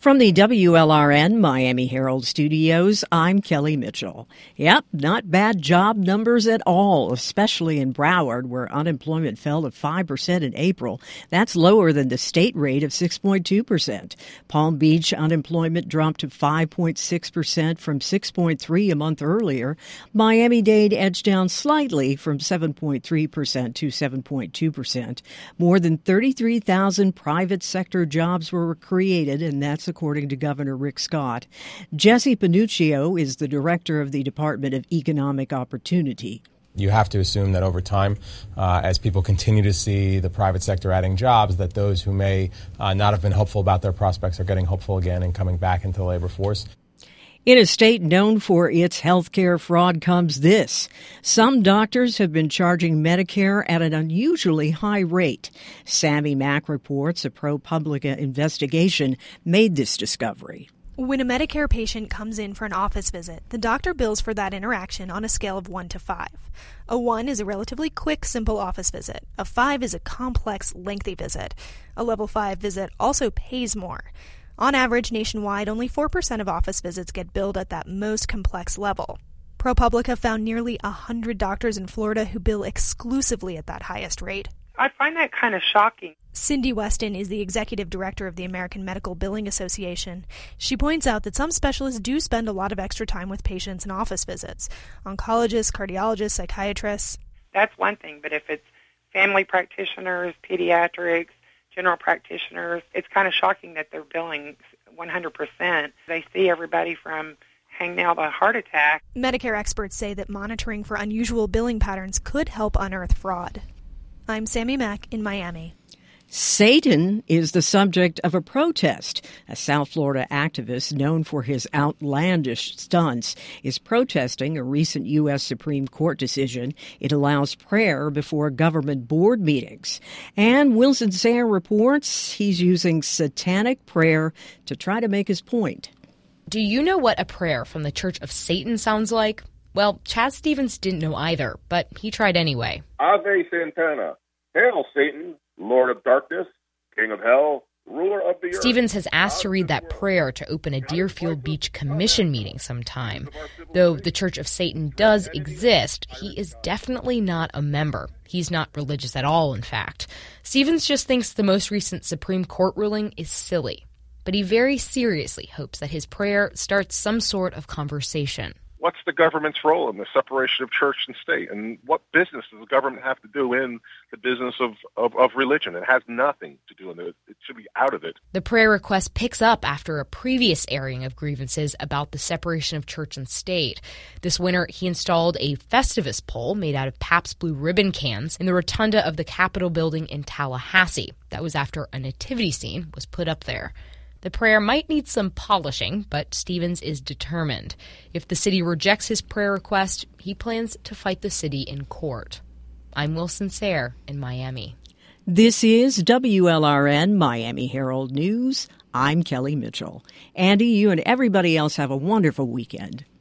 From the WLRN Miami Herald Studios, I'm Kelly Mitchell. Yep, not bad job numbers at all, especially in Broward, where unemployment fell to 5% in April. That's lower than the state rate of 6.2%. Palm Beach unemployment dropped to 5.6% from 6.3% a month earlier. Miami-Dade edged down slightly from 7.3% to 7.2%. More than 33,000 private sector jobs were created, and that's according to Governor Rick Scott. Jesse Panuccio is the director of the Department of Economic Opportunity. You have to assume that over time, as people continue to see the private sector adding jobs, that those who may not have been hopeful about their prospects are getting hopeful again and coming back into the labor force. In a state known for its healthcare fraud comes this. Some doctors have been charging Medicare at an unusually high rate. Sammy Mack reports a ProPublica investigation made this discovery. When a Medicare patient comes in for an office visit, the doctor bills for that interaction on a scale of 1 to 5. A 1 is a relatively quick, simple office visit. A 5 is a complex, lengthy visit. A level 5 visit also pays more. On average, nationwide, only 4% of office visits get billed at that most complex level. ProPublica found nearly 100 doctors in Florida who bill exclusively at that highest rate. I find that kind of shocking. Cindy Weston is the executive director of the American Medical Billing Association. She points out that some specialists do spend a lot of extra time with patients in office visits. Oncologists, cardiologists, psychiatrists. That's one thing, but if it's family practitioners, pediatrics, general practitioners, it's kind of shocking that they're billing 100%. They see everybody from hangnail to heart attack. Medicare experts say that monitoring for unusual billing patterns could help unearth fraud. I'm Sammy Mack in Miami. Satan is the subject of a protest. A South Florida activist known for his outlandish stunts is protesting a recent U.S. Supreme Court decision. It allows prayer before government board meetings. And Wilson Sayre reports he's using satanic prayer to try to make his point. Do you know what a prayer from the Church of Satan sounds like? Well, Chad Stevens didn't know either, but he tried anyway. Ave Santana, hail Satan, Lord of darkness, King of hell, ruler of the earth. Stevens has asked to read that prayer to open a Deerfield Beach Commission meeting sometime. Though the Church of Satan does exist, he is definitely not a member. He's not religious at all, in fact. Stevens just thinks the most recent Supreme Court ruling is silly. But he very seriously hopes that his prayer starts some sort of conversation. What's the government's role in the separation of church and state? And what business does the government have to do in the business of religion? It has nothing to do with it. It should be out of it. The prayer request picks up after a previous airing of grievances about the separation of church and state. This winter, he installed a Festivus pole made out of Pabst Blue Ribbon cans in the rotunda of the Capitol building in Tallahassee. That was after a nativity scene was put up there. The prayer might need some polishing, but Stevens is determined. If the city rejects his prayer request, he plans to fight the city in court. I'm Wilson Sayre in Miami. This is WLRN Miami Herald News. I'm Kelly Mitchell. Andy, you and everybody else have a wonderful weekend.